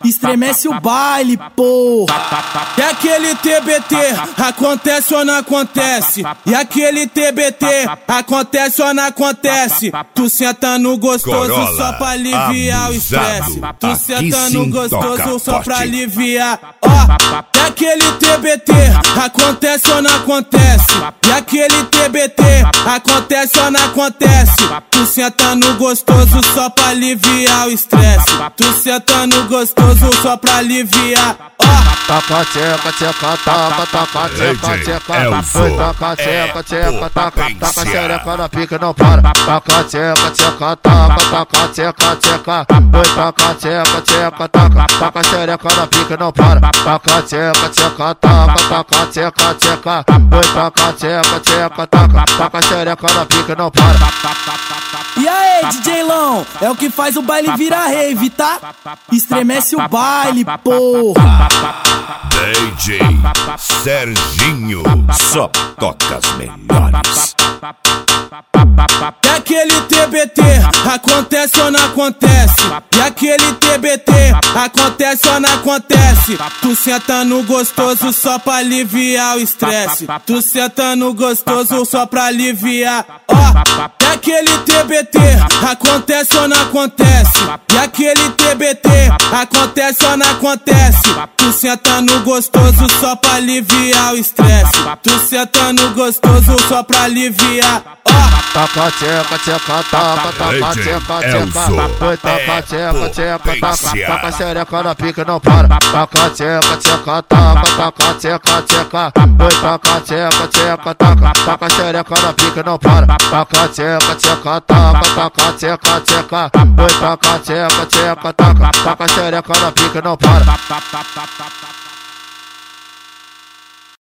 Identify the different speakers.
Speaker 1: Estremece o baile, porra. E aquele TBT, acontece ou não acontece? E aquele TBT, acontece ou não acontece? Tu senta no gostoso
Speaker 2: Corolla,
Speaker 1: só pra aliviar o estresse. Tu senta no gostoso só pra
Speaker 2: forte.
Speaker 1: aliviar. Ó, e aquele TBT, acontece ou não acontece? E aquele TBT, acontece ou não acontece? Tu senta no gostoso só pra aliviar o estresse. Tu senta no gostoso só pra aliviar.
Speaker 3: Taca tcheca, tcheca, taca, taca tcheca, tcheca. Foi taca tcheca, tcheca, taca, taca xereca na pica não para. Taca tcheca, tcheca, taca, taca tcheca, tcheca. Foi taca tcheca, tcheca, taca, taca xereca na pica não para. Taca tcheca, tcheca, taca, taca tcheca, tcheca. Foi taca tcheca, tcheca, taca, taca xereca na pica não para.
Speaker 1: E aí, DJ Lão, é o que faz o baile virar rave, tá? Estremece o baile, porra.
Speaker 2: DJ Serginho, só toca as melhores.
Speaker 1: E aquele TBT, acontece ou não acontece? E aquele TBT, acontece ou não acontece? Tu senta no gostoso só pra aliviar o estresse. Tu senta no gostoso só pra aliviar. Ó, e aquele TBT, acontece ou não acontece? E aquele TBT, acontece ou não acontece? Tu senta no gostoso só pra aliviar o estresse. Tu senta no gostoso só pra aliviar.
Speaker 3: Taca tcheca, tcheca, taca, taca tcheca, tcheca. Foi taca tcheca, tcheca, taca, taca xereca na pica não para. Taca tcheca, tcheca, taca, taca tcheca, tcheca. Foi taca tcheca, tcheca, taca, taca xereca na pica não para. Taca tcheca, tcheca, taca, taca tcheca, tcheca. Foi taca tcheca, tcheca, taca, taca xereca na pica não para.